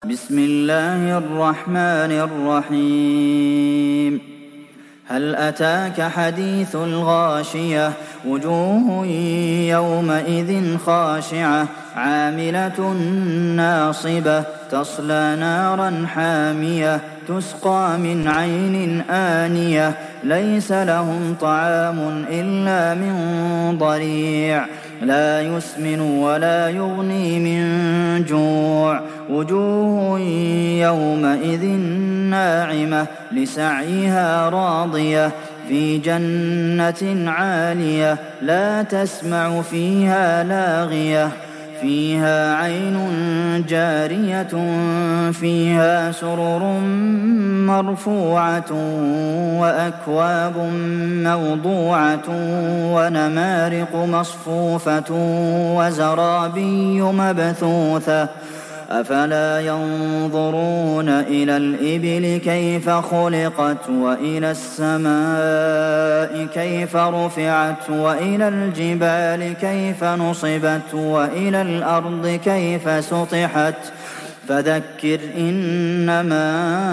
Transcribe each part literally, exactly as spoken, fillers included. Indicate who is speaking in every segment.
Speaker 1: بسم الله الرحمن الرحيم هل أتاك حديث الغاشية وجوه يومئذ خاشعة عاملة ناصبة تصلى نارا حامية تسقى من عين آنية ليس لهم طعام إلا من ضريع لا يسمن ولا يغني من جوع وجوه يومئذ ناعمة لسعيها راضية في جنة عالية لا تسمع فيها لاغية فيها عين جارية فيها سرر مرفوعة وأكواب موضوعة ونمارق مصفوفة وزرابي مبثوثة أفلا ينظرون إلى الإبل كيف خلقت وإلى السماء كيف رفعت وإلى الجبال كيف نصبت وإلى الأرض كيف سطحت فذكر إنما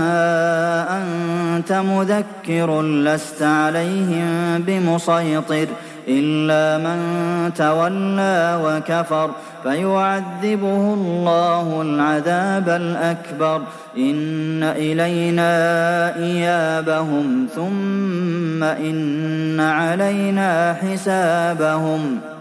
Speaker 1: أنت مذكر لست عليهم بمسيطر إلا من تولى وكفر فيعذبه الله العذاب الأكبر إن إلينا إيابهم ثم إن علينا حسابهم